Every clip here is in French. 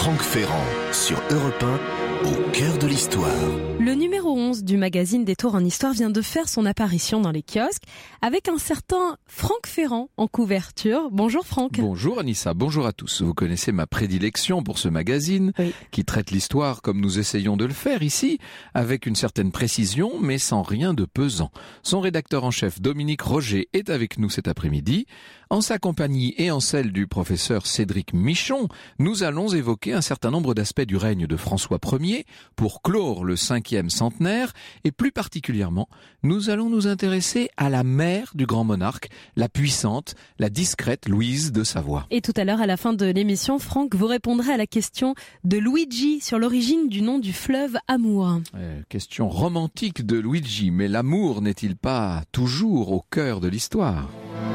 Franck Ferrand sur Europe 1, au cœur de l'histoire. Le numéro 11 du magazine Détour en Histoire vient de faire son apparition dans les kiosques avec un certain Franck Ferrand en couverture. Bonjour Franck. Bonjour Anissa, bonjour à tous. Vous connaissez ma prédilection pour ce magazine qui traite l'histoire comme nous essayons de le faire ici, avec une certaine précision mais sans rien de pesant. Son rédacteur en chef Dominique Roger est avec nous cet après-midi. En sa compagnie et en celle du professeur Cédric Michon, nous allons évoquer un certain nombre d'aspects du règne de François Ier pour clore le 5e centenaire et plus particulièrement, nous allons nous intéresser à la mère du grand monarque, la puissante, la discrète Louise de Savoie. Et tout à l'heure, à la fin de l'émission, Franck, vous répondrez à la question de Luigi sur l'origine du nom du fleuve Amour. Question romantique de Luigi, mais l'amour n'est-il pas toujours au cœur de l'histoire ?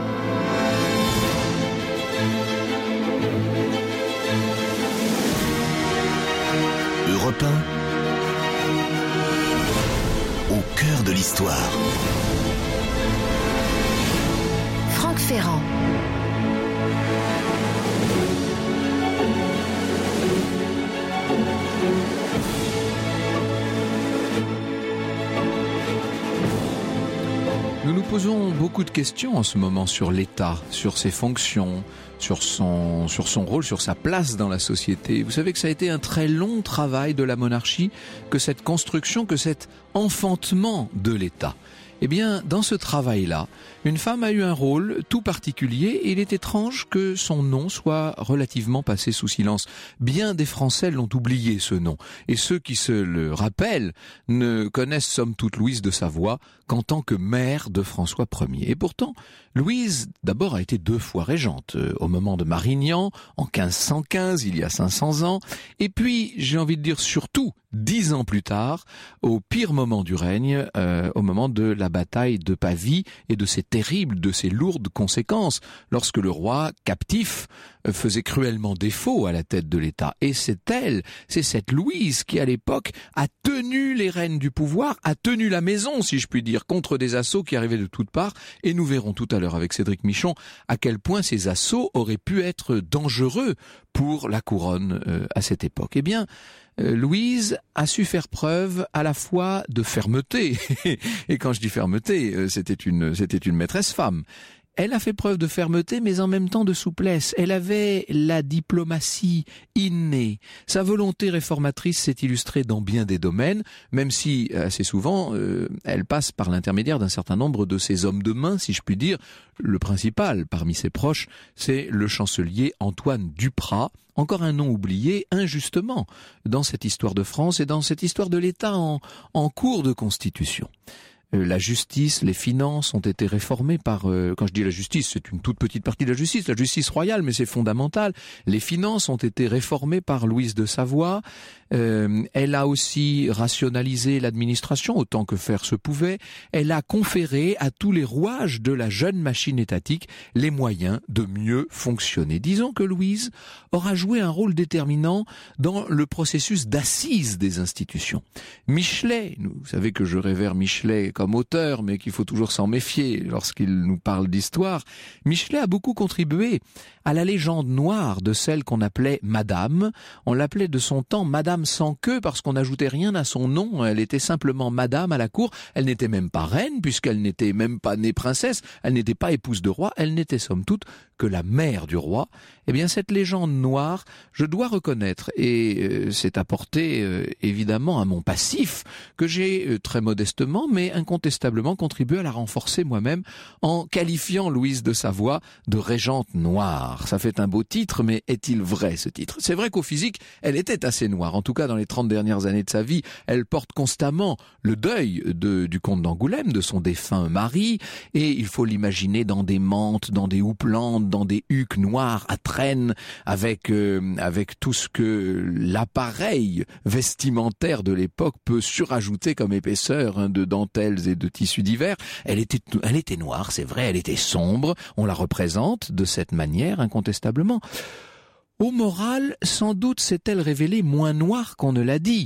Europe 1, au cœur de l'histoire. Franck Ferrand. Nous nous posons beaucoup de questions en ce moment sur l'État, sur ses fonctions, sur son rôle, sur sa place dans la société. Vous savez que ça a été un très long travail de la monarchie, que cette construction, que cet enfantement de l'État. Eh bien, dans ce travail-là, une femme a eu un rôle tout particulier et il est étrange que son nom soit relativement passé sous silence. Bien des Français l'ont oublié, ce nom. Et ceux qui se le rappellent ne connaissent somme toute Louise de Savoie qu'en tant que mère de François Ier. Et pourtant, Louise, d'abord, a été 2 fois régente. Au moment de Marignan, en 1515, il y a 500 ans. Et puis, j'ai envie de dire surtout, 10 ans plus tard, au pire moment du règne, au moment de la bataille de Pavie et de ces lourdes conséquences, lorsque le roi, captif, faisait cruellement défaut à la tête de l'État. Et c'est cette Louise qui, à l'époque, a tenu les rênes du pouvoir, a tenu la maison, si je puis dire, contre des assauts qui arrivaient de toutes parts. Et nous verrons tout à l'heure avec Cédric Michon à quel point ces assauts auraient pu être dangereux pour la couronne à cette époque. Eh bien, Louise a su faire preuve à la fois de fermeté, et quand je dis fermeté, c'était une maîtresse femme. Elle a fait preuve de fermeté, mais en même temps de souplesse. Elle avait la diplomatie innée. Sa volonté réformatrice s'est illustrée dans bien des domaines, même si, assez souvent, elle passe par l'intermédiaire d'un certain nombre de ses hommes de main, si je puis dire. Le principal, parmi ses proches, c'est le chancelier Antoine Duprat, encore un nom oublié, injustement, dans cette histoire de France et dans cette histoire de l'État en cours de constitution. La justice, les finances ont été réformées par, quand je dis la justice, c'est une toute petite partie de la justice royale, mais c'est fondamental. Les finances ont été réformées par Louise de Savoie. Elle a aussi rationalisé l'administration autant que faire se pouvait. Elle a conféré à tous les rouages de la jeune machine étatique les moyens de mieux fonctionner. Disons que Louise aura joué un rôle déterminant dans le processus d'assise des institutions. Michelet, vous savez que je révère Michelet comme auteur, mais qu'il faut toujours s'en méfier lorsqu'il nous parle d'histoire. Michelet a beaucoup contribué à la légende noire de celle qu'on appelait Madame. On l'appelait de son temps Madame sans queue parce qu'on n'ajoutait rien à son nom. Elle était simplement Madame à la cour. Elle n'était même pas reine puisqu'elle n'était même pas née princesse. Elle n'était pas épouse de roi. Elle n'était somme toute que la mère du roi. Eh bien, cette légende noire, je dois reconnaître, et c'est apporté évidemment à mon passif, que j'ai très modestement, mais incontestablement contribué à la renforcer moi-même en qualifiant Louise de Savoie de régente noire. Ça fait un beau titre, mais est-il vrai ce titre ? C'est vrai qu'au physique, elle était assez noire. En tout cas, dans les 30 dernières années de sa vie, elle porte constamment le deuil du comte d'Angoulême, de son défunt mari, et il faut l'imaginer dans des mantes, dans des houppelandes, dans des huques noires à traîne, avec tout ce que l'appareil vestimentaire de l'époque peut surajouter comme épaisseur de dentelles et de tissus divers. Elle était noire, c'est vrai, elle était sombre, on la représente de cette manière incontestablement. Au moral, sans doute s'est-elle révélée moins noire qu'on ne l'a dit.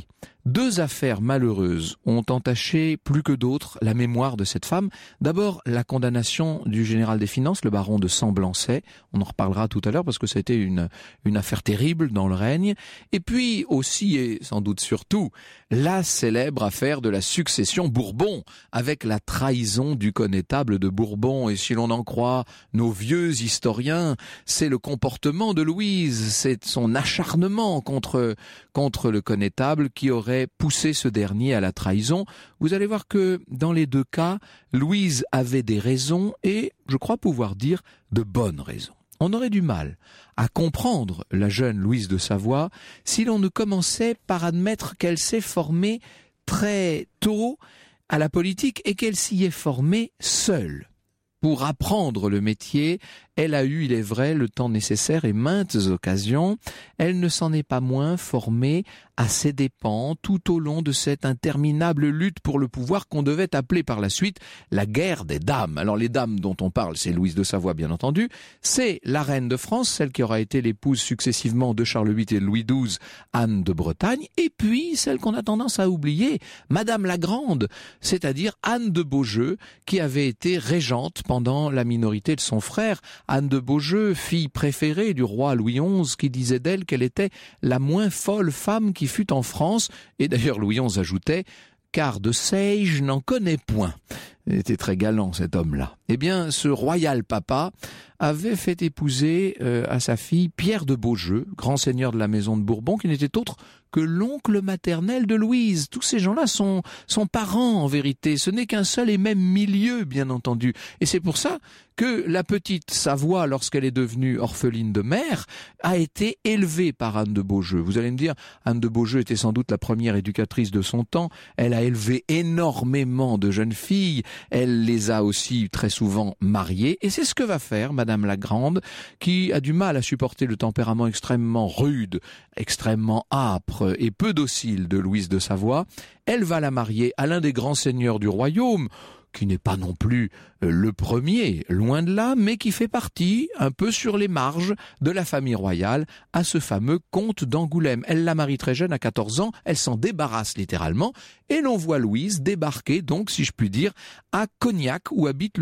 2 affaires malheureuses ont entaché plus que d'autres la mémoire de cette femme. D'abord, la condamnation du général des Finances, le baron de Semblançay. On en reparlera tout à l'heure parce que ça a été une affaire terrible dans le règne. Et puis aussi, et sans doute surtout, la célèbre affaire de la succession Bourbon, avec la trahison du connétable de Bourbon. Et si l'on en croit nos vieux historiens, c'est le comportement de Louise, c'est son acharnement contre le connétable qui aurait poussé ce dernier à la trahison. Vous allez voir que dans les 2 cas, Louise avait des raisons et, je crois pouvoir dire, de bonnes raisons. On aurait du mal à comprendre la jeune Louise de Savoie si l'on ne commençait par admettre qu'elle s'est formée très tôt à la politique et qu'elle s'y est formée seule. Pour apprendre le métier, elle a eu, il est vrai, le temps nécessaire et maintes occasions. Elle ne s'en est pas moins formée à ses dépens tout au long de cette interminable lutte pour le pouvoir qu'on devait appeler par la suite la guerre des dames. Alors les dames dont on parle, c'est Louise de Savoie bien entendu, c'est la reine de France, celle qui aura été l'épouse successivement de Charles VIII et de Louis XII, Anne de Bretagne, et puis celle qu'on a tendance à oublier, Madame la Grande, c'est-à-dire Anne de Beaujeu, qui avait été régente pendant la minorité de son frère. Anne de Beaujeu, fille préférée du roi Louis XI, qui disait d'elle qu'elle était la moins folle femme qui fut en France. Et d'ailleurs Louis XI ajoutait « car de sage n'en connaît point ». Il était très galant cet homme-là. Eh bien, ce royal papa avait fait épouser à sa fille Pierre de Beaujeu, grand seigneur de la maison de Bourbon, qui n'était autre que l'oncle maternel de Louise. Tous ces gens-là sont parents en vérité. Ce n'est qu'un seul et même milieu, bien entendu. Et c'est pour ça que la petite Savoie, lorsqu'elle est devenue orpheline de mère, a été élevée par Anne de Beaujeu. Vous allez me dire, Anne de Beaujeu était sans doute la première éducatrice de son temps. Elle a élevé énormément de jeunes filles. Elle les a aussi très souvent mariées. Et c'est ce que va faire Madame la Grande, qui a du mal à supporter le tempérament extrêmement rude, extrêmement âpre et peu docile de Louise de Savoie. Elle va la marier à l'un des grands seigneurs du royaume, qui n'est pas non plus le premier, loin de là, mais qui fait partie, un peu sur les marges de la famille royale, à ce fameux comte d'Angoulême. Elle la marie très jeune, à 14 ans, elle s'en débarrasse littéralement, et l'on voit Louise débarquer, donc, si je puis dire, à Cognac, où habite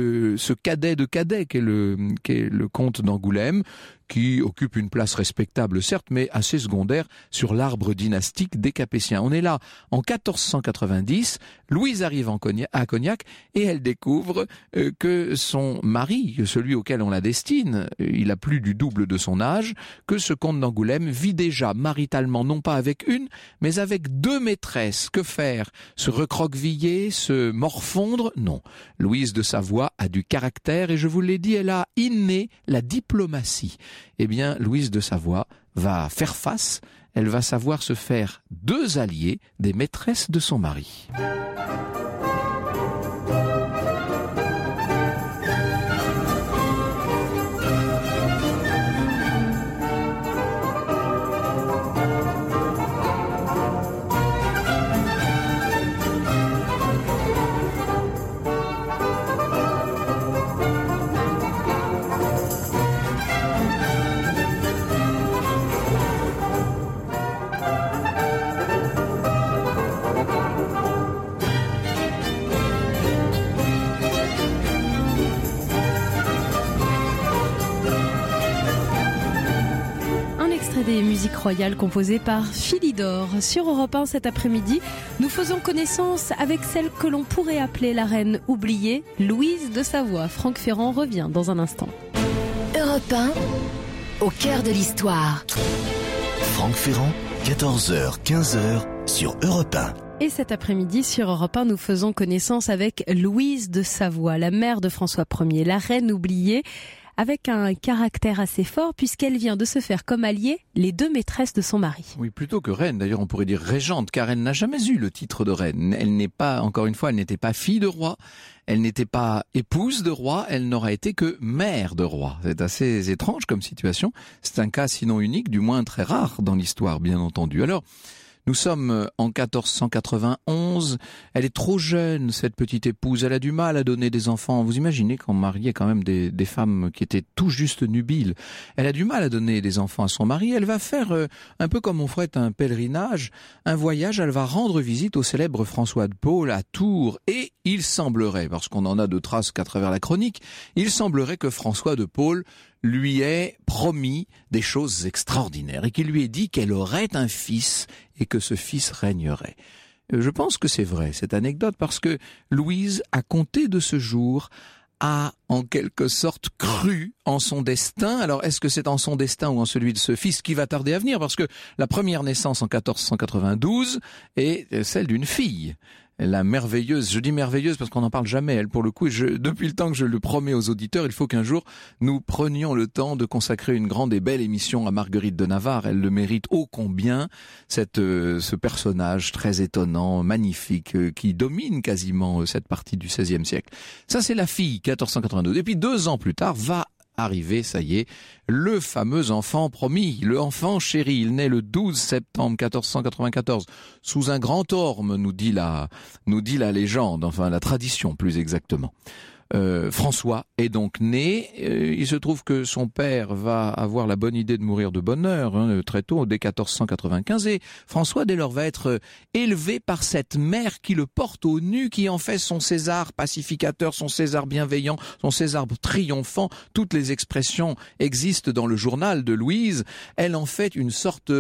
ce cadet de cadet, qui est le comte d'Angoulême, qui occupe une place respectable, certes, mais assez secondaire sur l'arbre dynastique des Capétiens. On est là en 1490, Louise arrive à Cognac, et elle découvre que son mari, celui auquel on la destine, il a plus du double de son âge, que ce comte d'Angoulême vit déjà maritalement, non pas avec une, mais avec 2 maîtresses. Que faire? Se recroqueviller? Se morfondre? Non. Louise de Savoie a du caractère, et je vous l'ai dit, elle a inné la diplomatie. Eh bien, Louise de Savoie va faire face, elle va savoir se faire 2 alliés des maîtresses de son mari. Des musiques royales composées par Philidor. Sur Europe 1 cet après-midi, nous faisons connaissance avec celle que l'on pourrait appeler la reine oubliée, Louise de Savoie. Franck Ferrand revient dans un instant. Europe 1, au cœur de l'histoire. Franck Ferrand, 14h, 15h sur Europe 1. Et cet après-midi, sur Europe 1, nous faisons connaissance avec Louise de Savoie, la mère de François Ier, la reine oubliée, avec un caractère assez fort puisqu'elle vient de se faire comme alliée les 2 maîtresses de son mari. Oui, plutôt que reine, d'ailleurs on pourrait dire régente, car elle n'a jamais eu le titre de reine. Elle n'est pas, encore une fois, elle n'était pas fille de roi, elle n'était pas épouse de roi, elle n'aura été que mère de roi. C'est assez étrange comme situation, c'est un cas sinon unique, du moins très rare dans l'histoire, bien entendu. Alors, Nous sommes en 1491. Elle est trop jeune, cette petite épouse. Elle a du mal à donner des enfants. Vous imaginez qu'on mariait quand même des femmes qui étaient tout juste nubiles. Elle a du mal à donner des enfants à son mari. Elle va faire, un peu comme on ferait un pèlerinage, un voyage. Elle va rendre visite au célèbre François de Paule à Tours. Et il semblerait, parce qu'on en a de traces qu'à travers la chronique, il semblerait que François de Paule lui ait promis des choses extraordinaires et qu'il lui ait dit qu'elle aurait un fils et que ce fils régnerait. Je pense que c'est vrai, cette anecdote, parce que Louise, à compter de ce jour, a en quelque sorte cru en son destin. Alors, est-ce que c'est en son destin ou en celui de ce fils qui va tarder à venir? Parce que la première naissance en 1492 est celle d'une fille. La merveilleuse, je dis merveilleuse parce qu'on n'en parle jamais, elle pour le coup, depuis le temps que je le promets aux auditeurs, il faut qu'un jour nous prenions le temps de consacrer une grande et belle émission à Marguerite de Navarre. Elle le mérite ô combien, ce personnage très étonnant, magnifique, qui domine quasiment cette partie du XVIe siècle. Ça, c'est la fille, 1492. Et puis 2 ans plus tard, va arriver, ça y est, le fameux enfant promis, le enfant chéri. Il naît le 12 septembre 1494 sous un grand orme, nous dit la légende, enfin la tradition plus exactement. François est donc né. Il se trouve que son père va avoir la bonne idée de mourir de bonne heure, très tôt, dès 1495. Et François, dès lors, va être élevé par cette mère qui le porte au nu, qui en fait son César pacificateur, son César bienveillant, son César triomphant. Toutes les expressions existent dans le journal de Louise. Elle en fait une sorte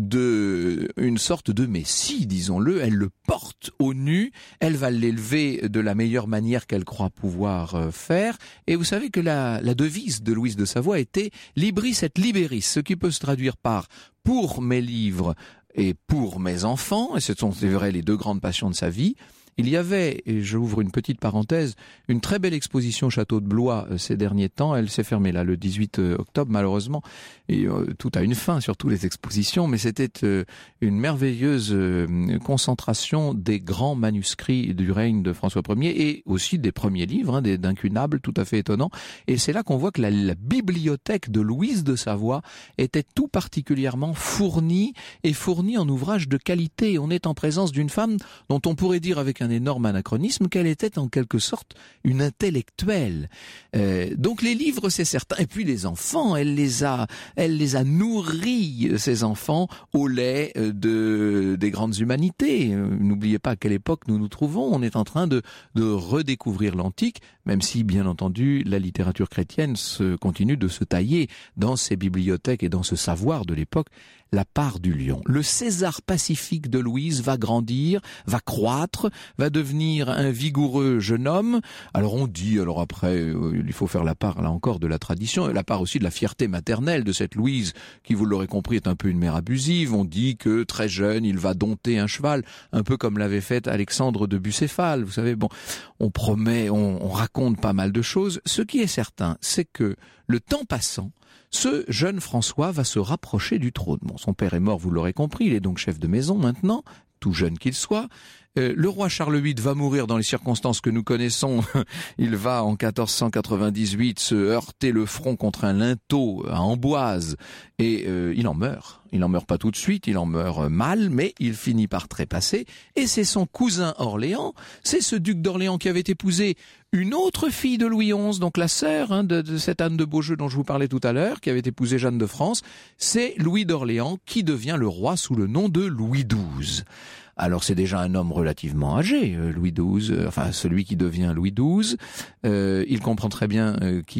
de messie, disons-le. Elle le porte au nu. Elle va l'élever de la meilleure manière qu'elle croit pouvoir faire. Et vous savez que la devise de Louise de Savoie était « Libris et liberis », ce qui peut se traduire par « pour mes livres et pour mes enfants », et ce sont, c'est vrai, les 2 grandes passions de sa vie. Il y avait, et j'ouvre une petite parenthèse, une très belle exposition au château de Blois ces derniers temps. Elle s'est fermée là le 18 octobre malheureusement. Et tout a une fin, surtout les expositions, mais c'était une merveilleuse concentration des grands manuscrits du règne de François Ier et aussi des premiers livres, d'incunables, tout à fait étonnants. Et c'est là qu'on voit que la bibliothèque de Louise de Savoie était tout particulièrement fournie en ouvrages de qualité. On est en présence d'une femme dont on pourrait dire avec un énorme anachronisme qu'elle était en quelque sorte une intellectuelle. Donc les livres, c'est certain. Et puis les enfants, elle les a nourris, ces enfants, au lait des grandes humanités. N'oubliez pas à quelle époque nous nous trouvons. On est en train de redécouvrir l'antique, même si, bien entendu, la littérature chrétienne continue de se tailler dans ces bibliothèques et dans ce savoir de l'époque la part du lion. Le César pacifique de Louise va grandir, va croître, va devenir un vigoureux jeune homme. Alors on dit, après, il faut faire la part, là encore, de la tradition, et la part aussi de la fierté maternelle de cette Louise, qui, vous l'aurez compris, est un peu une mère abusive. On dit que, très jeune, il va dompter un cheval, un peu comme l'avait fait Alexandre de Bucéphale. Vous savez, bon, on promet, on raconte pas mal de choses. Ce qui est certain, c'est que, le temps passant, ce jeune François va se rapprocher du trône. Bon, son père est mort, vous l'aurez compris, il est donc chef de maison maintenant, tout jeune qu'il soit. Le roi Charles VIII va mourir dans les circonstances que nous connaissons. Il va en 1498 se heurter le front contre un linteau à Amboise et il en meurt. Il n'en meurt pas tout de suite, il en meurt mal, mais il finit par trépasser. Et c'est son cousin Orléans, c'est ce duc d'Orléans qui avait épousé une autre fille de Louis XI, donc la sœur de cette Anne de Beaujeu dont je vous parlais tout à l'heure, qui avait épousé Jeanne de France. C'est Louis d'Orléans qui devient le roi sous le nom de Louis XII. Alors c'est déjà un homme relativement âgé, Louis XII, enfin celui qui devient Louis XII. Il comprend très bien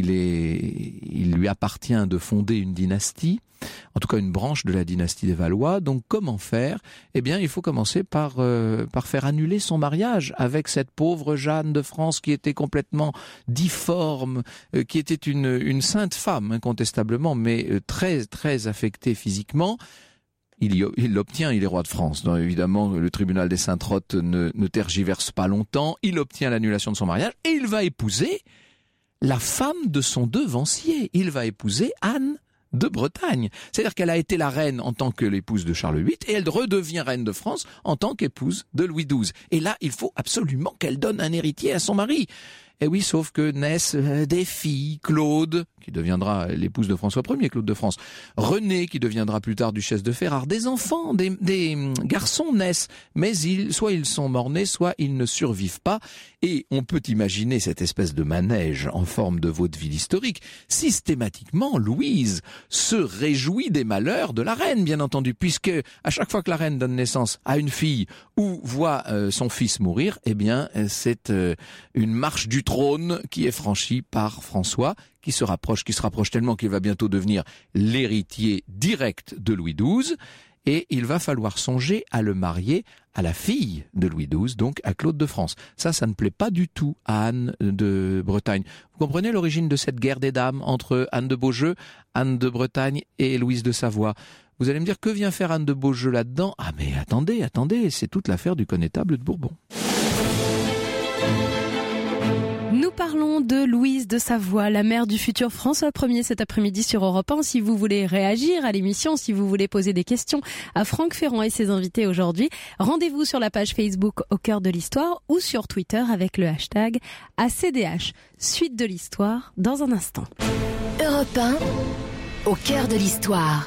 il lui appartient de fonder une dynastie, en tout cas une branche de la dynastie des Valois. Donc comment faire? Eh bien il faut commencer par faire annuler son mariage avec cette pauvre Jeanne de France qui était complètement difforme, qui était une sainte femme incontestablement, mais très très affectée physiquement. Il l'obtient, il est roi de France. Donc, évidemment, le tribunal des Saintes-Rottes ne tergiverse pas longtemps. Il obtient l'annulation de son mariage et il va épouser la femme de son devancier. Il va épouser Anne de Bretagne. C'est-à-dire qu'elle a été la reine en tant que l'épouse de Charles VIII et elle redevient reine de France en tant qu'épouse de Louis XII. Et là, il faut absolument qu'elle donne un héritier à son mari. Et oui, sauf que naissent des filles, Claude, qui deviendra l'épouse de François Ier, Claude de France, Renée, qui deviendra plus tard duchesse de Ferrare, des enfants, des garçons naissent, mais soit ils sont morts-nés, soit ils ne survivent pas, et on peut imaginer cette espèce de manège en forme de vaudeville historique. Systématiquement, Louise se réjouit des malheurs de la reine, bien entendu, puisque à chaque fois que la reine donne naissance à une fille ou voit son fils mourir, eh bien, c'est une marche du trône qui est franchie par François, qui se rapproche tellement qu'il va bientôt devenir l'héritier direct de Louis XII, et il va falloir songer à le marier à la fille de Louis XII, donc à Claude de France. Ça ne plaît pas du tout à Anne de Bretagne. Vous comprenez l'origine de cette guerre des dames entre Anne de Beaujeu, Anne de Bretagne et Louise de Savoie? Vous allez me dire, que vient faire Anne de Beaujeu là-dedans? Ah mais attendez, c'est toute l'affaire du connétable de Bourbon. Nous parlons de Louise de Savoie, la mère du futur François Ier cet après-midi sur Europe 1. Si vous voulez réagir à l'émission, si vous voulez poser des questions à Franck Ferrand et ses invités aujourd'hui, rendez-vous sur la page Facebook Au cœur de l'histoire ou sur Twitter avec le hashtag ACDH. Suite de l'histoire dans un instant. Europe 1, au cœur de l'histoire.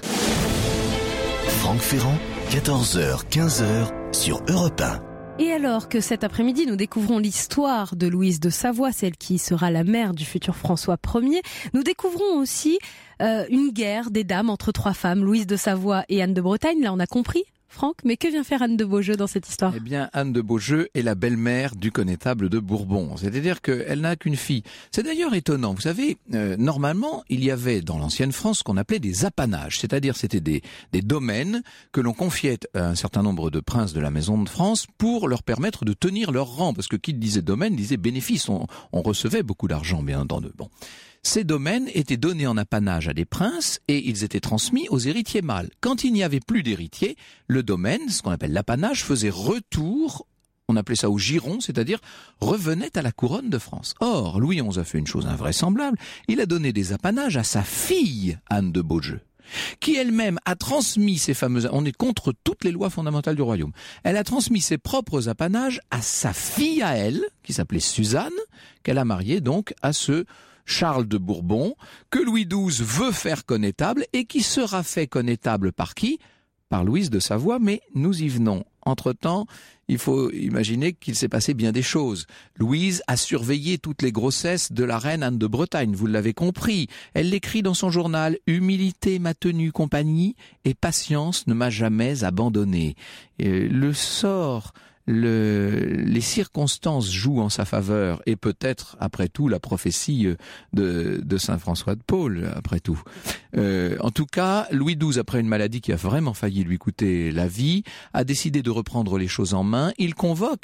Franck Ferrand, 14h, 15h sur Europe 1. Et alors que cet après-midi, nous découvrons l'histoire de Louise de Savoie, celle qui sera la mère du futur François Ier, nous découvrons aussi une guerre des dames entre trois femmes, Louise de Savoie et Anne de Bretagne. Là, on a compris, Franck, mais que vient faire Anne de Beaujeu dans cette histoire? Eh bien, Anne de Beaujeu est la belle-mère du connétable de Bourbon. C'est-à-dire qu'elle n'a qu'une fille. C'est d'ailleurs étonnant. Vous savez, normalement, il y avait dans l'ancienne France ce qu'on appelait des apanages. C'est-à-dire, c'était des domaines que l'on confiait à un certain nombre de princes de la maison de France pour leur permettre de tenir leur rang. Parce que qui disait domaine disait bénéfice. On recevait beaucoup d'argent, bien entendu. Bon. Ces domaines étaient donnés en apanage à des princes et ils étaient transmis aux héritiers mâles. Quand il n'y avait plus d'héritiers, le domaine, ce qu'on appelle l'apanage, faisait retour, on appelait ça au giron, c'est-à-dire revenait à la couronne de France. Or, Louis XI a fait une chose invraisemblable, il a donné des apanages à sa fille, Anne de Beaujeu, qui elle-même a transmis ces fameux... On est contre toutes les lois fondamentales du royaume. Elle a transmis ses propres apanages à sa fille à elle, qui s'appelait Suzanne, qu'elle a mariée donc à ce Charles de Bourbon, que Louis XII veut faire connétable et qui sera fait connétable par qui? Par Louise de Savoie, mais nous y venons. Entre-temps, il faut imaginer qu'il s'est passé bien des choses. Louise a surveillé toutes les grossesses de la reine Anne de Bretagne, vous l'avez compris. Elle l'écrit dans son journal « Humilité m'a tenu compagnie et patience ne m'a jamais abandonné ». Le sort... les circonstances jouent en sa faveur et peut-être, après tout, la prophétie de Saint François de Paule, après tout. En tout cas, Louis XII, après une maladie qui a vraiment failli lui coûter la vie, a décidé de reprendre les choses en main. Il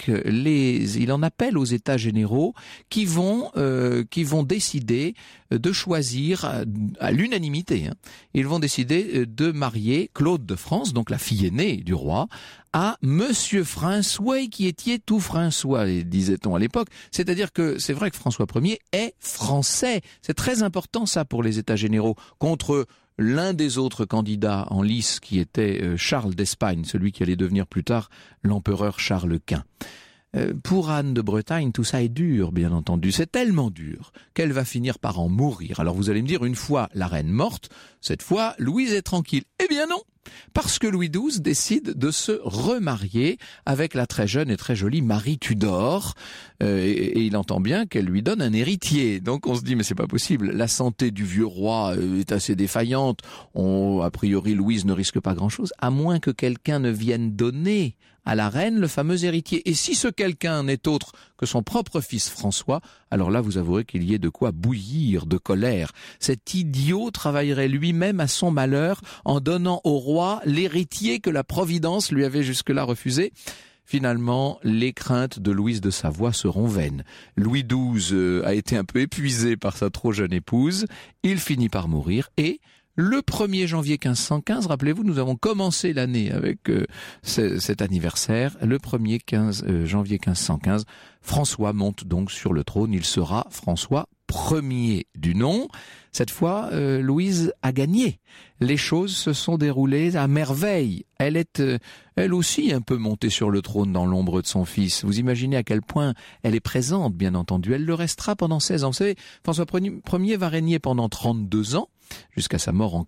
en appelle aux États généraux qui vont décider de choisir à l'unanimité. Ils vont décider de marier Claude de France, donc la fille aînée du roi, à Monsieur François qui était tout François, disait-on à l'époque. C'est-à-dire que c'est vrai que François Ier est français. C'est très important ça pour les États généraux contre l'un des autres candidats en lice qui était Charles d'Espagne, celui qui allait devenir plus tard l'empereur Charles Quint. Pour Anne de Bretagne, tout ça est dur, bien entendu. C'est tellement dur qu'elle va finir par en mourir. Alors vous allez me dire, une fois la reine morte, cette fois, Louise est tranquille. Eh bien non, parce que Louis XII décide de se remarier avec la très jeune et très jolie Marie Tudor, et il entend bien qu'elle lui donne un héritier. Donc on se dit, mais c'est pas possible, la santé du vieux roi est assez défaillante, a priori Louise ne risque pas grand-chose, à moins que quelqu'un ne vienne donner à la reine le fameux héritier. Et si ce quelqu'un n'est autre que son propre fils François, alors là vous avouerez qu'il y ait de quoi bouillir de colère. Cet idiot travaillerait lui-même à son malheur en donnant au roi l'héritier que la Providence lui avait jusque-là refusé. Finalement, les craintes de Louise de Savoie seront vaines. Louis XII a été un peu épuisé par sa trop jeune épouse, il finit par mourir et... Le 1er janvier 1515, rappelez-vous, nous avons commencé l'année avec cet anniversaire. Le 1er janvier 1515, François monte donc sur le trône. Il sera François Ier du nom. Cette fois, Louise a gagné. Les choses se sont déroulées à merveille. Elle est, elle aussi, un peu montée sur le trône dans l'ombre de son fils. Vous imaginez à quel point elle est présente, bien entendu. Elle le restera pendant 16 ans. Vous savez, François Ier va régner pendant 32 ans, jusqu'à sa mort en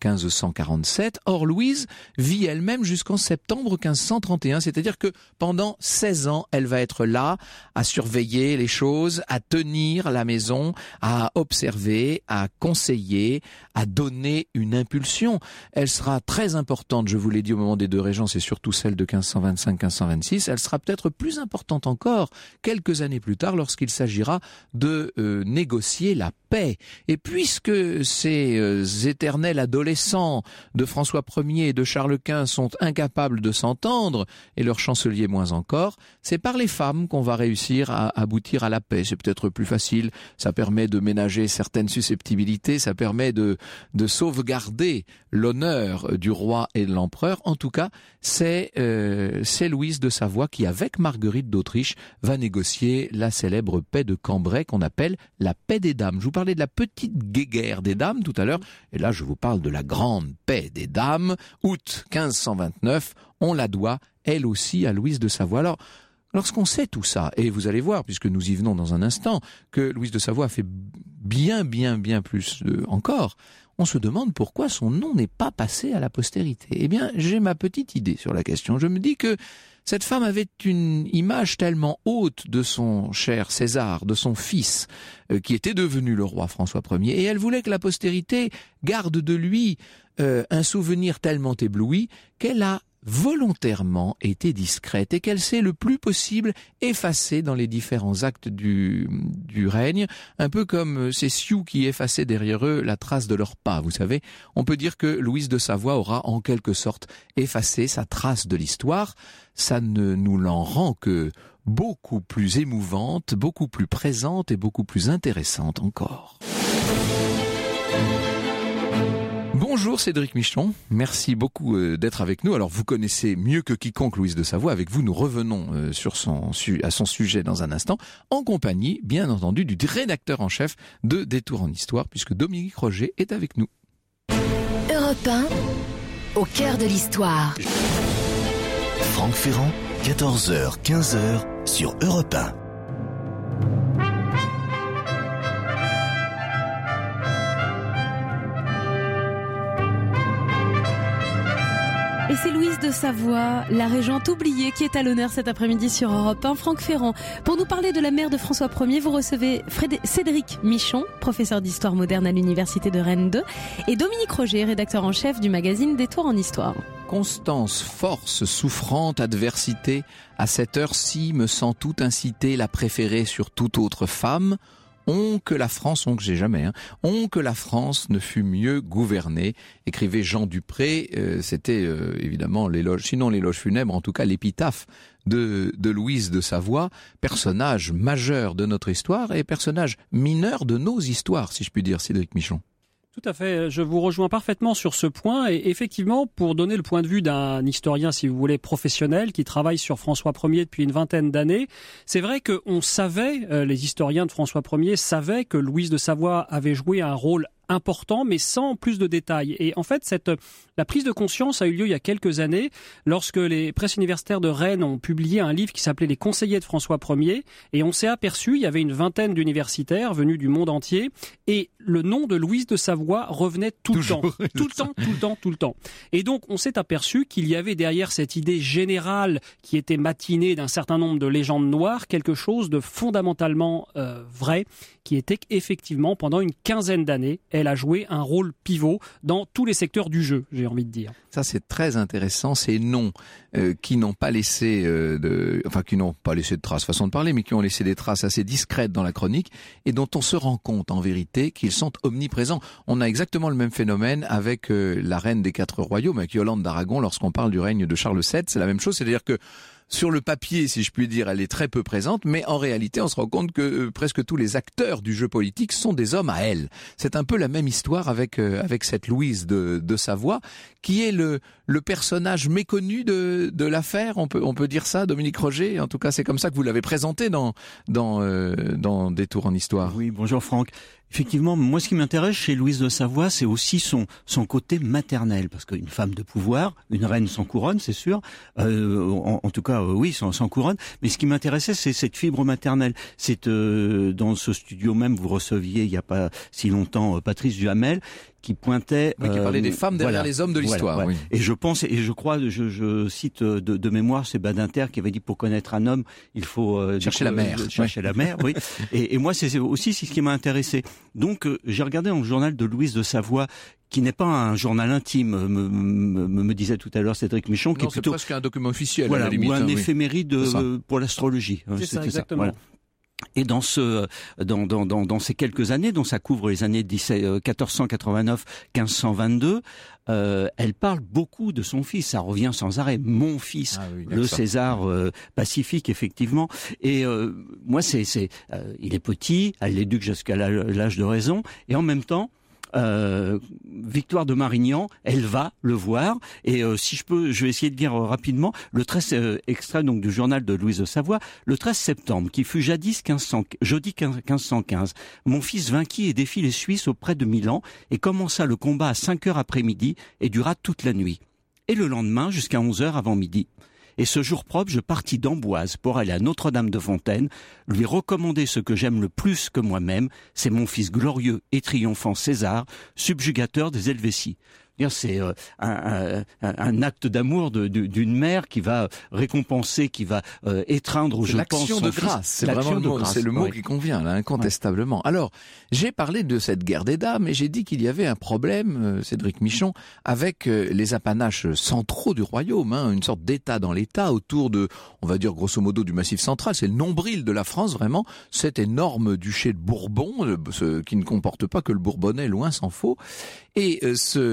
1547. Or, Louise vit elle-même jusqu'en septembre 1531, c'est-à-dire que pendant 16 ans, elle va être là à surveiller les choses, à tenir la maison, à observer, à conseiller, à donner une impulsion. Elle sera très importante, je vous l'ai dit, au moment des deux régences et surtout celle de 1525-1526. Elle sera peut-être plus importante encore quelques années plus tard lorsqu'il s'agira de négocier la paix. Et puisque ces éternels adolescents de François Ier et de Charles Quint sont incapables de s'entendre, et leur chancelier moins encore, c'est par les femmes qu'on va réussir à aboutir à la paix. C'est peut-être plus facile, ça permet de ménager certaines susceptibilités, ça permet de sauvegarder l'honneur du roi et de l'empereur. En tout cas, c'est Louise de Savoie qui, avec Marguerite d'Autriche, va négocier la célèbre paix de Cambrai qu'on appelle la paix des dames. Je vous parlais de la petite guéguerre des dames tout à l'heure, et là je vous parle de la grande paix des dames, août 1529, on la doit elle aussi à Louise de Savoie. Alors, lorsqu'on sait tout ça, et vous allez voir, puisque nous y venons dans un instant, que Louise de Savoie a fait bien plus encore, on se demande pourquoi son nom n'est pas passé à la postérité. Eh bien, j'ai ma petite idée sur la question. Je me dis que cette femme avait une image tellement haute de son cher César, de son fils, qui était devenu le roi François Ier, et elle voulait que la postérité garde de lui un souvenir tellement ébloui qu'elle a volontairement été discrète et qu'elle s'est le plus possible effacée dans les différents actes du règne, un peu comme ces Sioux qui effaçaient derrière eux la trace de leurs pas, vous savez. On peut dire que Louise de Savoie aura en quelque sorte effacé sa trace de l'histoire. Ça ne nous l'en rend que beaucoup plus émouvante, beaucoup plus présente et beaucoup plus intéressante encore. Bonjour Cédric Michon, merci beaucoup d'être avec nous. Alors vous connaissez mieux que quiconque Louise de Savoie, avec vous nous revenons à son sujet dans un instant, en compagnie bien entendu du rédacteur en chef de Détour en Histoire, puisque Dominique Roger est avec nous. Europe 1, au cœur de l'histoire. Franck Ferrand, 14h, 15h sur Europe 1. Et c'est Louise de Savoie, la régente oubliée, qui est à l'honneur cet après-midi sur Europe 1. Franck Ferrand, pour nous parler de la mère de François Ier, vous recevez Cédric Michon, professeur d'histoire moderne à l'université de Rennes 2, et Dominique Roger, rédacteur en chef du magazine Détour en Histoire. Constance, force, souffrante, adversité, à cette heure-ci me sent tout inciter, la préférer sur toute autre femme. Que la France ne fût mieux gouvernée, écrivait Jean Dupré. C'était évidemment l'éloge, sinon l'éloge funèbre, en tout cas l'épitaphe de Louise de Savoie, personnage majeur de notre histoire et personnage mineur de nos histoires, si je puis dire, Cédric Michon. Tout à fait, je vous rejoins parfaitement sur ce point et effectivement, pour donner le point de vue d'un historien, si vous voulez, professionnel, qui travaille sur François Ier depuis une vingtaine d'années, c'est vrai qu'on savait, les historiens de François Ier savaient que Louise de Savoie avait joué un rôle important, mais sans plus de détails. Et en fait, la prise de conscience a eu lieu il y a quelques années, lorsque les presses universitaires de Rennes ont publié un livre qui s'appelait Les conseillers de François Ier, et on s'est aperçu, il y avait une vingtaine d'universitaires venus du monde entier, et le nom de Louise de Savoie revenait tout le temps. Et donc, on s'est aperçu qu'il y avait derrière cette idée générale qui était matinée d'un certain nombre de légendes noires, quelque chose de fondamentalement vrai, qui était qu'effectivement, pendant une quinzaine d'années, elle a joué un rôle pivot dans tous les secteurs du jeu, j'ai envie de dire. Ça, c'est très intéressant, ces noms qui n'ont pas laissé qui n'ont pas laissé de traces, façon de parler, mais qui ont laissé des traces assez discrètes dans la chronique et dont on se rend compte en vérité qu'ils sont omniprésents. On a exactement le même phénomène avec la reine des 4 royaumes, avec Yolande d'Aragon, lorsqu'on parle du règne de Charles VII, c'est la même chose, c'est-à-dire que sur le papier, si je puis dire, elle est très peu présente, mais en réalité, on se rend compte que presque tous les acteurs du jeu politique sont des hommes à elle. C'est un peu la même histoire avec cette Louise de Savoie, qui est le le personnage méconnu de l'affaire. On peut dire ça, Dominique Roger. En tout cas, c'est comme ça que vous l'avez présenté dans Détour en Histoire. Oui, bonjour Franck. Effectivement, moi, ce qui m'intéresse chez Louise de Savoie, c'est aussi son côté maternel, parce qu'une femme de pouvoir, une reine sans couronne, c'est sûr, en tout cas, oui, sans couronne. Mais ce qui m'intéressait, c'est cette fibre maternelle. C'est dans ce studio même, vous receviez il y a pas si longtemps Patrice Duhamel, qui pointait, qui parlait des femmes derrière les hommes de l'histoire. Voilà. Oui. Et je pense, et je crois, je cite de mémoire, c'est Badinter qui avait dit, pour connaître un homme, il faut chercher la mer. Chercher la mer, oui. Et moi, c'est aussi ce qui m'a intéressé. Donc, j'ai regardé dans le journal de Louise de Savoie, qui n'est pas un journal intime, me disait tout à l'heure Cédric Michon, qui est plutôt presque un document officiel, voilà, à la limite, ou un éphéméride pour l'astrologie. C'est ça, exactement. Voilà. Et dans ces quelques années, dont ça couvre les années 1489-1522, elle parle beaucoup de son fils. Ça revient sans arrêt. Mon fils, le César pacifique, effectivement. Et moi, il est petit, elle l'éduque jusqu'à l'âge de raison, et en même temps, Victoire de Marignan, elle va le voir, et si je vais essayer de dire rapidement le 13 extrait donc du journal de Louise de Savoie, le 13 septembre, qui fut jadis jeudi 1515, mon fils vainquit et défit les Suisses auprès de Milan et commença le combat à 5h après-midi et dura toute la nuit. Et le lendemain jusqu'à 11h avant midi. Et ce jour propre, je partis d'Amboise pour aller à Notre-Dame-de-Fontaine, lui recommander ce que j'aime le plus que moi-même, c'est mon fils glorieux et triomphant César, subjugateur des Helvéties. C'est un acte d'amour d'une mère qui va récompenser, qui va étreindre, je pense, l'action de grâce. C'est vraiment le mot, c'est le mot qui convient là, incontestablement. Alors, j'ai parlé de cette guerre des dames et j'ai dit qu'il y avait un problème, Cédric Michon, avec les apanages centraux du royaume, une sorte d'État dans l'État autour de, on va dire grosso modo, du Massif central. C'est le nombril de la France, vraiment, cet énorme duché de Bourbon, qui ne comporte pas que le Bourbonnais, loin s'en faut. Et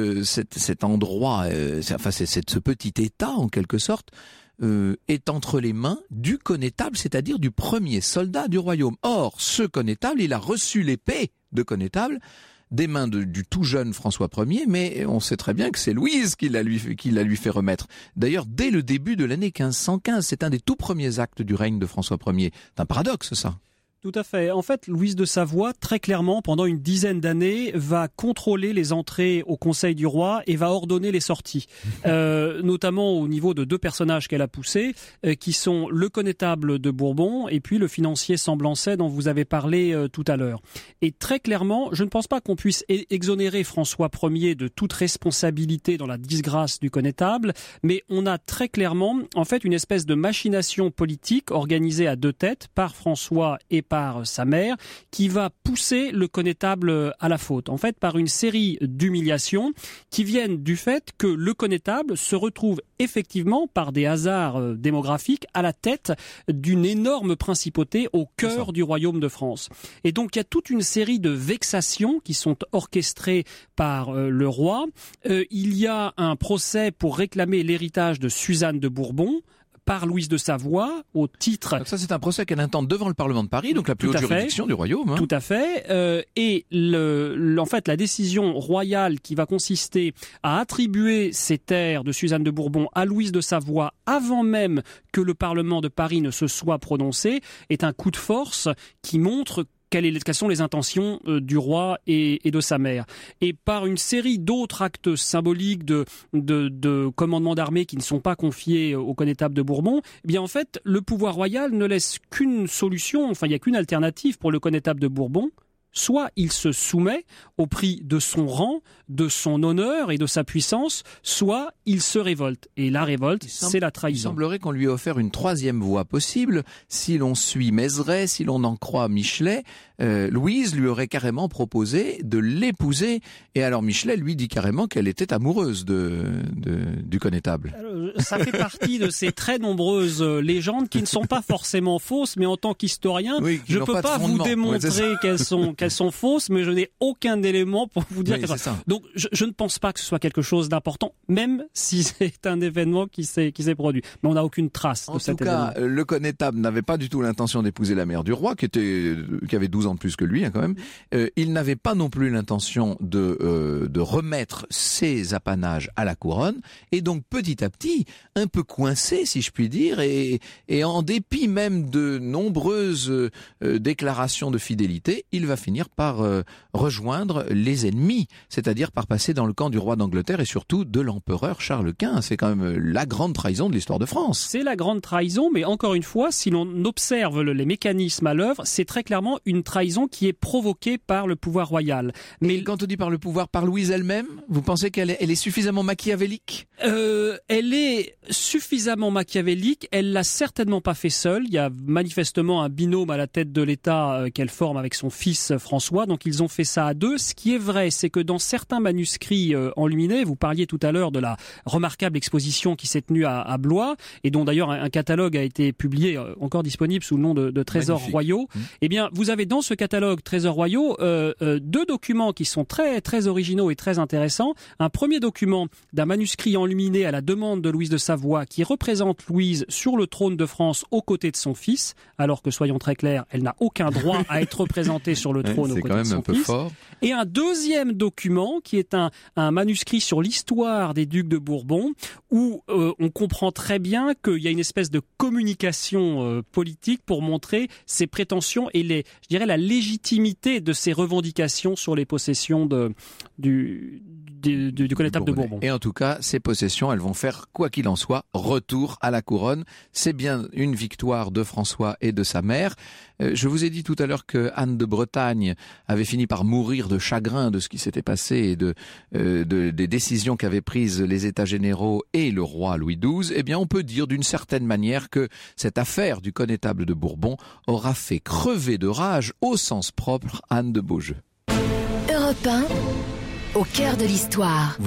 cet endroit, ce petit État en quelque sorte, est entre les mains du connétable, c'est-à-dire du premier soldat du royaume. Or, ce connétable, il a reçu l'épée de connétable des mains du tout jeune François Ier, mais on sait très bien que c'est Louise qui la lui fait remettre. D'ailleurs, dès le début de l'année 1515, c'est un des tout premiers actes du règne de François Ier. C'est un paradoxe, ça. Tout à fait. En fait, Louise de Savoie, très clairement, pendant une dizaine d'années, va contrôler les entrées au Conseil du Roi et va ordonner les sorties. Notamment au niveau de deux personnages qu'elle a poussés, qui sont le connétable de Bourbon et puis le financier Semblancet dont vous avez parlé tout à l'heure. Et très clairement, je ne pense pas qu'on puisse exonérer François Ier de toute responsabilité dans la disgrâce du connétable, mais on a très clairement, en fait, une espèce de machination politique organisée à deux têtes par François et par sa mère, qui va pousser le connétable à la faute. En fait, par une série d'humiliations qui viennent du fait que le connétable se retrouve effectivement, par des hasards démographiques, à la tête d'une énorme principauté au cœur du royaume de France. Et donc, il y a toute une série de vexations qui sont orchestrées par le roi. Il y a un procès pour réclamer l'héritage de Suzanne de Bourbon, par Louise de Savoie, au titre... Donc ça, c'est un procès qu'elle intente devant le Parlement de Paris, donc la plus haute juridiction du royaume. Tout à fait. Et en fait, la décision royale qui va consister à attribuer ces terres de Suzanne de Bourbon à Louise de Savoie avant même que le Parlement de Paris ne se soit prononcé est un coup de force qui montre quelles sont les intentions du roi et de sa mère. Et par une série d'autres actes symboliques de commandements d'armée qui ne sont pas confiés au connétable de Bourbon, eh bien en fait, le pouvoir royal ne laisse qu'une solution, enfin il n'y a qu'une alternative pour le connétable de Bourbon. Soit il se soumet au prix de son rang, de son honneur et de sa puissance, soit il se révolte. Et la révolte, c'est la trahison. Il semblerait qu'on lui ait offert une troisième voie possible. Si l'on suit Mézeray, si l'on en croit Michelet, Louise lui aurait carrément proposé de l'épouser. Et alors Michelet lui dit carrément qu'elle était amoureuse du connétable. Alors, ça fait partie de ces très nombreuses légendes qui ne sont pas forcément fausses, mais en tant qu'historien, je peux pas vous démontrer qu'elles sont fausses, mais je n'ai aucun élément pour vous dire qu'elles sont. Donc, je ne pense pas que ce soit quelque chose d'important, même si c'est un événement qui s'est produit. Mais on n'a aucune trace de cet événement. En tout cas, le connétable n'avait pas du tout l'intention d'épouser la mère du roi, qui avait 12 ans de plus que lui, quand même. Il n'avait pas non plus l'intention de remettre ses apanages à la couronne, et donc petit à petit, un peu coincé, si je puis dire, et en dépit même de nombreuses déclarations de fidélité, il va finir par rejoindre les ennemis, c'est-à-dire par passer dans le camp du roi d'Angleterre et surtout de l'empereur Charles Quint. C'est quand même la grande trahison de l'histoire de France. C'est la grande trahison, mais encore une fois, si l'on observe les mécanismes à l'œuvre, c'est très clairement une trahison qui est provoquée par le pouvoir royal. Mais et quand on dit par le pouvoir, par Louise elle-même, vous pensez qu'elle est suffisamment machiavélique ? Elle est suffisamment machiavélique, elle l'a certainement pas fait seule. Il y a manifestement un binôme à la tête de l'État qu'elle forme avec son fils François, donc ils ont fait ça à deux. Ce qui est vrai, c'est que dans certains manuscrits enluminés, vous parliez tout à l'heure de la remarquable exposition qui s'est tenue à Blois, et dont d'ailleurs un catalogue a été publié, encore disponible sous le nom de Trésors royaux. Eh bien, vous avez dans ce catalogue Trésors royaux deux documents qui sont très très originaux et très intéressants. Un premier document d'un manuscrit enluminé à la demande de Louise de Savoie qui représente Louise sur le trône de France aux côtés de son fils, alors que soyons très clairs, elle n'a aucun droit à être représentée sur le trône aux côtés de son fils. C'est quand même un peu fort. Et un deuxième document qui est un manuscrit sur l'histoire des ducs de Bourbon, où on comprend très bien qu'il y a une espèce de communication politique pour montrer ses prétentions et je dirais la légitimité de ses revendications sur les possessions du connétable de Bourbon. Et en tout cas, ces possessions, elles vont faire, quoi qu'il en soit, retour à la couronne. C'est bien une victoire de François et de sa mère. Je vous ai dit tout à l'heure que Anne de Bretagne avait fini par mourir de chagrin de ce qui s'était passé et des décisions qu'avaient prises les États généraux et le roi Louis XII. Eh bien, on peut dire d'une certaine manière que cette affaire du connétable de Bourbon aura fait crever de rage, au sens propre, Anne de Beaujeu. Europe 1, au cœur de l'histoire.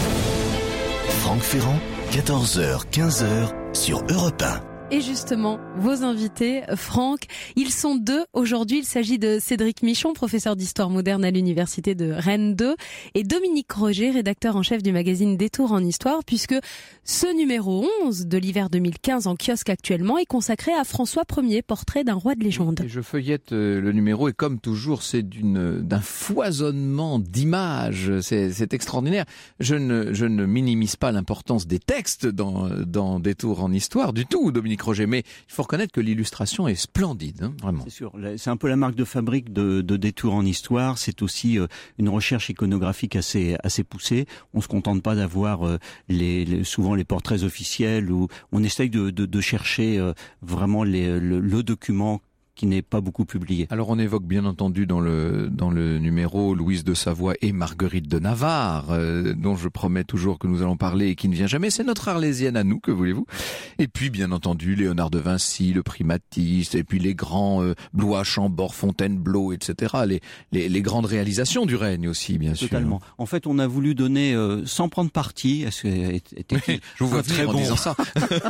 Franck Ferrand, 14h, 15h sur Europe 1. Et justement, vos invités, Franck, ils sont deux aujourd'hui. Il s'agit de Cédric Michon, professeur d'histoire moderne à l'université de Rennes 2, et Dominique Roger, rédacteur en chef du magazine Détour en Histoire, puisque ce numéro 11 de l'hiver 2015 en kiosque actuellement est consacré à François Ier, portrait d'un roi de légende. Et je feuillette le numéro et comme toujours, c'est d'un foisonnement d'images. C'est extraordinaire. Je ne minimise pas l'importance des textes dans Détour en Histoire du tout, Dominique Roger, mais il faut reconnaître que l'illustration est splendide, vraiment. C'est sûr, c'est un peu la marque de fabrique de Détour en Histoire. C'est aussi une recherche iconographique assez poussée. On se contente pas d'avoir souvent les portraits officiels, où on essaye de chercher vraiment le document qui n'est pas beaucoup publié. Alors on évoque bien entendu dans le numéro Louise de Savoie et Marguerite de Navarre, dont je promets toujours que nous allons parler et qui ne vient jamais. C'est notre Arlésienne à nous, que voulez-vous. Et puis bien entendu Léonard de Vinci, le primatiste, et puis les grands Blois, Chambord, Fontainebleau, etc. Les grandes réalisations du règne aussi, bien sûr. Totalement. En fait, on a voulu donner, sans prendre parti, je vous vois très bon en disant ça.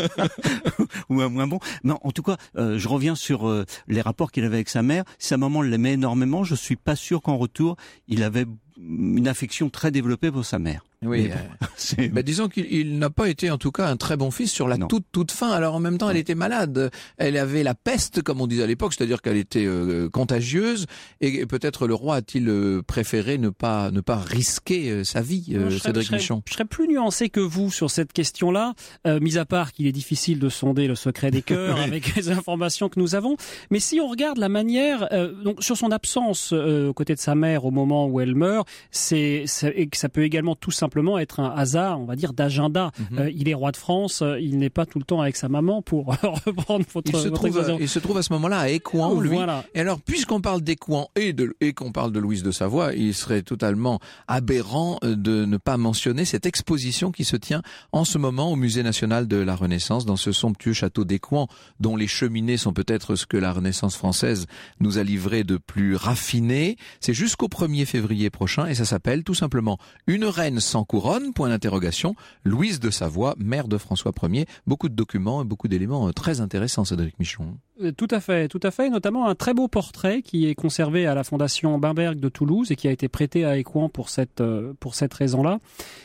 Ou un moins bon. Non, en tout cas, je reviens sur les rapports qu'il avait avec sa mère. Sa maman l'aimait énormément. Je suis pas sûr qu'en retour, il avait une affection très développée pour sa mère. Oui, disons qu'il n'a pas été en tout cas un très bon fils sur la toute fin. Alors en même temps, elle était malade. Elle avait la peste, comme on disait à l'époque, c'est-à-dire qu'elle était contagieuse. Et peut-être le roi a-t-il préféré ne pas risquer sa vie, Cédric Michon. Je serais plus nuancé que vous sur cette question-là, mis à part qu'il est difficile de sonder le secret des cœurs avec les informations que nous avons. Mais si on regarde la manière, donc sur son absence aux côtés de sa mère au moment où elle meurt, ça peut également tout simplement être un hasard, on va dire, d'agenda. Il est roi de France, il n'est pas tout le temps avec sa maman pour reprendre votre expression. Il se trouve à ce moment-là à Écouen, lui. Voilà. Et alors, puisqu'on parle d'Écouen et qu'on parle de Louise de Savoie, il serait totalement aberrant de ne pas mentionner cette exposition qui se tient en ce moment au Musée national de la Renaissance, dans ce somptueux château d'Écouen, dont les cheminées sont peut-être ce que la Renaissance française nous a livré de plus raffiné. C'est jusqu'au 1er février prochain et ça s'appelle tout simplement Une reine sans sans couronne, point d'interrogation, Louise de Savoie, mère de François Ier. Beaucoup de documents et beaucoup d'éléments très intéressants, Cédric Michon. Tout à fait, notamment un très beau portrait qui est conservé à la Fondation Bamberg de Toulouse et qui a été prêté à Écouen pour cette raison-là.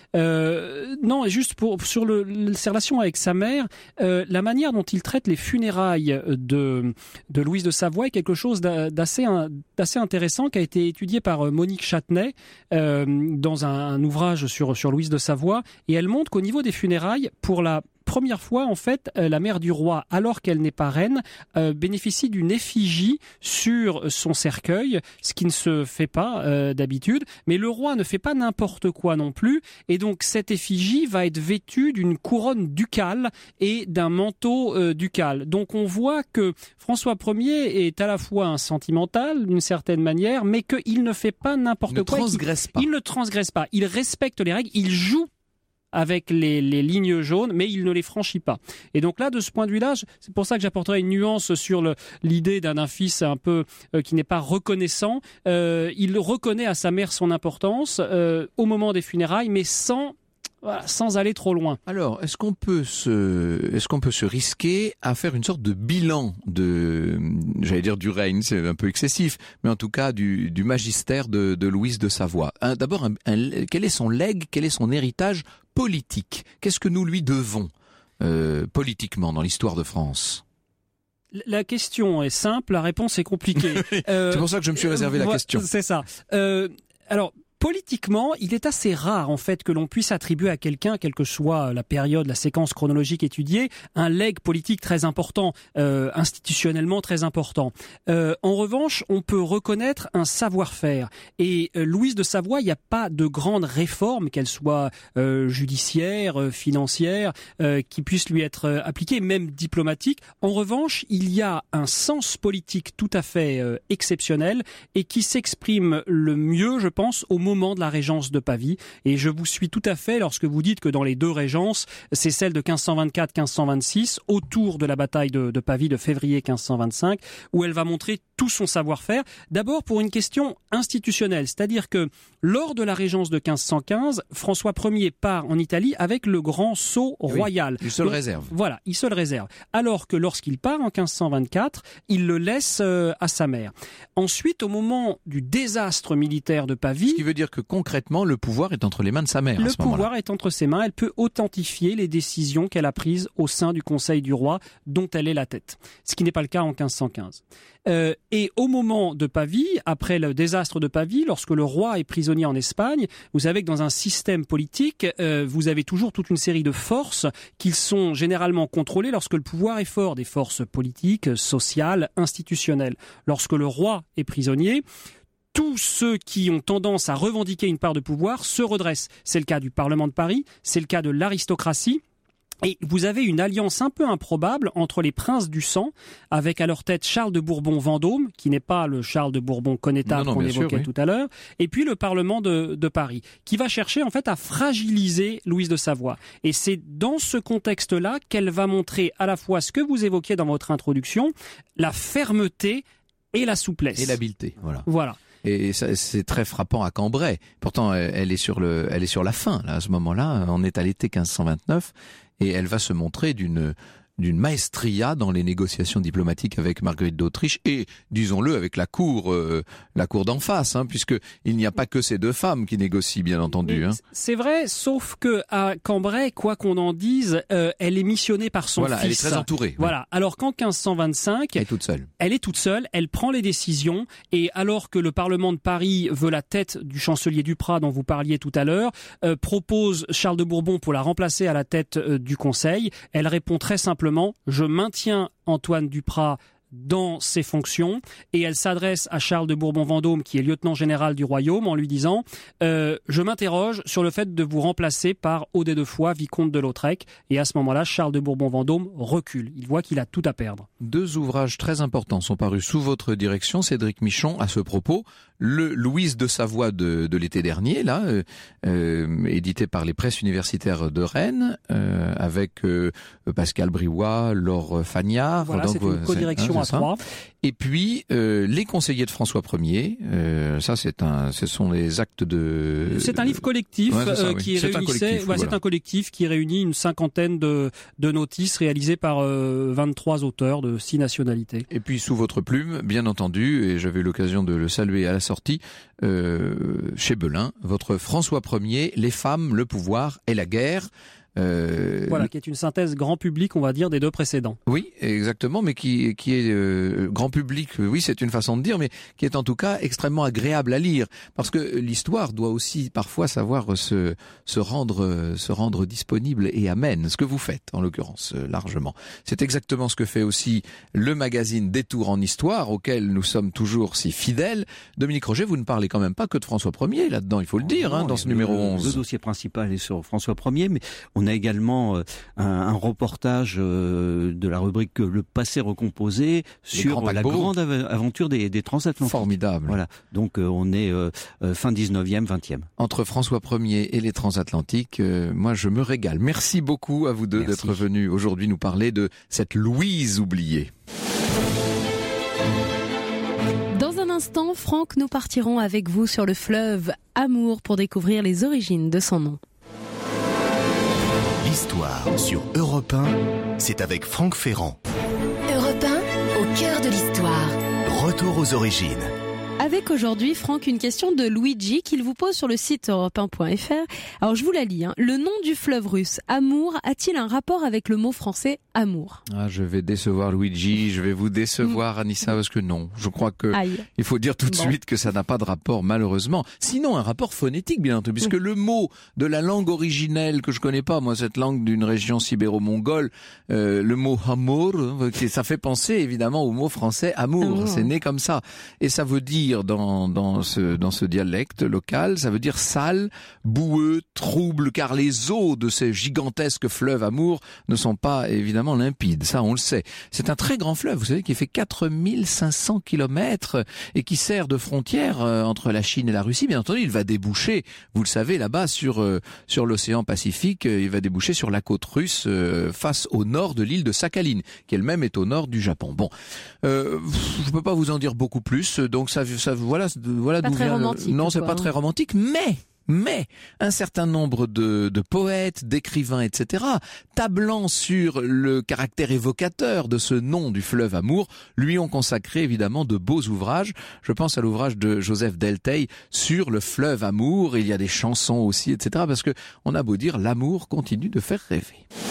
Non, et juste sur ses relations avec sa mère, la manière dont il traite les funérailles de Louise de Savoie est quelque chose d'assez intéressant qui a été étudié par Monique Châtenay dans un ouvrage sur Louise de Savoie, et elle montre qu'au niveau des funérailles, pour la première fois, en fait, la mère du roi, alors qu'elle n'est pas reine, bénéficie d'une effigie sur son cercueil, ce qui ne se fait pas d'habitude. Mais le roi ne fait pas n'importe quoi non plus, et donc cette effigie va être vêtue d'une couronne ducale et d'un manteau ducal. Donc on voit que François Ier est à la fois un sentimental, d'une certaine manière, mais qu'il ne fait pas n'importe quoi. Il ne transgresse pas. Il respecte les règles. Il joue avec les lignes jaunes, mais il ne les franchit pas. Et donc là, de ce point de vue-là, c'est pour ça que j'apporterai une nuance sur l'idée d'un fils un peu qui n'est pas reconnaissant. Il reconnaît à sa mère son importance au moment des funérailles, mais sans aller trop loin. Alors, est-ce qu'on peut se risquer à faire une sorte de bilan j'allais dire du règne, c'est un peu excessif, mais en tout cas du magistère de Louise de Savoie. D'abord, quel est son legs, quel est son héritage politique? Qu'est-ce que nous lui devons politiquement dans l'histoire de France? La question est simple, la réponse est compliquée. C'est pour ça que je me suis réservé la question. C'est ça. Alors, politiquement, il est assez rare en fait que l'on puisse attribuer à quelqu'un, quelle que soit la période, la séquence chronologique étudiée, un legs politique très important, institutionnellement très important. En revanche, on peut reconnaître un savoir-faire. Et Louise de Savoie, il n'y a pas de grande réforme, qu'elle soit judiciaire, financière, qui puisse lui être appliquée, même diplomatique. En revanche, il y a un sens politique tout à fait exceptionnel et qui s'exprime le mieux, je pense, au moment de la régence de Pavie. Et je vous suis tout à fait lorsque vous dites que dans les deux régences, c'est celle de 1524-1526, autour de la bataille de Pavie de février 1525, où elle va montrer tout son savoir-faire. D'abord pour une question institutionnelle, c'est-à-dire que lors de la régence de 1515, François Ier part en Italie avec le grand sceau royal. Oui, il se le réserve. Voilà, il se le réserve. Alors que lorsqu'il part en 1524, il le laisse à sa mère. Ensuite, au moment du désastre militaire de Pavie... Ce qui veut dire que concrètement, le pouvoir est entre les mains de sa mère. Le pouvoir est entre ses mains. Elle peut authentifier les décisions qu'elle a prises au sein du Conseil du roi, dont elle est la tête. Ce qui n'est pas le cas en 1515. Et au moment de Pavie, après le désastre de Pavie, lorsque le roi est prisonnier en Espagne, vous savez que dans un système politique, vous avez toujours toute une série de forces qui sont généralement contrôlées lorsque le pouvoir est fort, des forces politiques, sociales, institutionnelles. Lorsque le roi est prisonnier, tous ceux qui ont tendance à revendiquer une part de pouvoir se redressent. C'est le cas du Parlement de Paris, c'est le cas de l'aristocratie. Et vous avez une alliance un peu improbable entre les princes du sang, avec à leur tête Charles de Bourbon-Vendôme, qui n'est pas le Charles de Bourbon-Connétable qu'on évoquait tout à l'heure, et puis le Parlement de Paris, qui va chercher en fait à fragiliser Louise de Savoie. Et c'est dans ce contexte-là qu'elle va montrer à la fois ce que vous évoquiez dans votre introduction, la fermeté et la souplesse. Et l'habileté, Voilà. Et ça, c'est très frappant à Cambrai. Pourtant, elle est sur la fin, là, à ce moment-là. On est à l'été 1529 et elle va se montrer d'une maestria dans les négociations diplomatiques avec Marguerite d'Autriche et, disons-le, avec la cour d'en face, puisque il n'y a pas que ces deux femmes qui négocient, bien entendu. C'est vrai, sauf que à Cambrai, quoi qu'on en dise, elle est missionnée par son fils. Elle est très entourée. Voilà. Alors qu'en 1525, elle est toute seule. Elle est toute seule, elle prend les décisions, et alors que le Parlement de Paris veut la tête du chancelier Duprat dont vous parliez tout à l'heure, propose Charles de Bourbon pour la remplacer à la tête du Conseil, elle répond très simplement: je maintiens Antoine Duprat dans ses fonctions, et elle s'adresse à Charles de Bourbon-Vendôme, qui est lieutenant général du royaume, en lui disant je m'interroge sur le fait de vous remplacer par Audet de Foix, vicomte de Lautrec. Et à ce moment-là, Charles de Bourbon-Vendôme recule. Il voit qu'il a tout à perdre. Deux ouvrages très importants sont parus sous votre direction, Cédric Michon, à ce propos. Le Louise de Savoie de l'été dernier, là, édité par les presses universitaires de Rennes, avec Pascal Briouat, Laure Fagnard. Voilà, c'est une codirection sont à 3. Et puis les conseillers de François Ier, ça ce sont les actes de... C'est un livre collectif c'est un collectif qui réunit une cinquantaine de notices réalisées par 23 auteurs de 6 nationalités. Et puis sous votre plume, bien entendu, et j'avais eu l'occasion de le saluer à la sortie, chez Belin, votre François Ier, les femmes, le pouvoir et la guerre. Qui est une synthèse grand public, on va dire, des 2 précédents. Oui, exactement, mais qui est grand public, oui, c'est une façon de dire, mais qui est en tout cas extrêmement agréable à lire, parce que l'histoire doit aussi parfois savoir se rendre disponible et amène, ce que vous faites, en l'occurrence, largement. C'est exactement ce que fait aussi le magazine Détour en Histoire, auquel nous sommes toujours si fidèles. Dominique Roget, vous ne parlez quand même pas que de François Ier là-dedans, il faut le dire, dans ce numéro 11. Le dossier principal est sur François Ier, mais on a également un reportage de la rubrique Le passé recomposé sur la grande aventure des transatlantiques. Formidable. Voilà. Donc on est fin 19e, 20e. Entre François Ier et les transatlantiques, moi je me régale. Merci beaucoup à vous deux d'être venus aujourd'hui nous parler de cette Louise oubliée. Dans un instant, Franck, nous partirons avec vous sur le fleuve Amour pour découvrir les origines de son nom. L'histoire sur Europe 1, c'est avec Franck Ferrand. Europe 1, au cœur de l'histoire. Retour aux origines. Avec aujourd'hui, Franck, une question de Luigi qu'il vous pose sur le site europe1.fr. Alors je vous la lis. Le nom du fleuve russe, Amour, a-t-il un rapport avec le mot français amour ? Je vais décevoir Luigi, je vais vous décevoir Anissa, parce que non. Je crois que il faut dire tout de suite que ça n'a pas de rapport, malheureusement. Sinon, un rapport phonétique, bien entendu, puisque le mot de la langue originelle que je connais pas, moi, cette langue d'une région sibéro-mongole, le mot amour, ça fait penser évidemment au mot français amour. C'est né comme ça. Et ça veut dire dans ce dialecte local, ça veut dire sale, boueux, trouble, car les eaux de ces gigantesques fleuves Amour ne sont pas évidemment limpides, ça on le sait. C'est un très grand fleuve, vous savez, qui fait 4500 kilomètres et qui sert de frontière entre la Chine et la Russie. Bien entendu, il va déboucher, vous le savez, là-bas sur l'océan Pacifique, il va déboucher sur la côte russe face au nord de l'île de Sakhaline, qui elle-même est au nord du Japon. Bon, je peux pas vous en dire beaucoup plus, donc voilà pas d'où très vient romantique. Non, c'est pas très romantique, mais un certain nombre de poètes, d'écrivains, etc., tablant sur le caractère évocateur de ce nom du fleuve Amour, lui ont consacré évidemment de beaux ouvrages. Je pense à l'ouvrage de Joseph Delteil sur le fleuve Amour. Il y a des chansons aussi, etc., parce que on a beau dire, l'amour continue de faire rêver.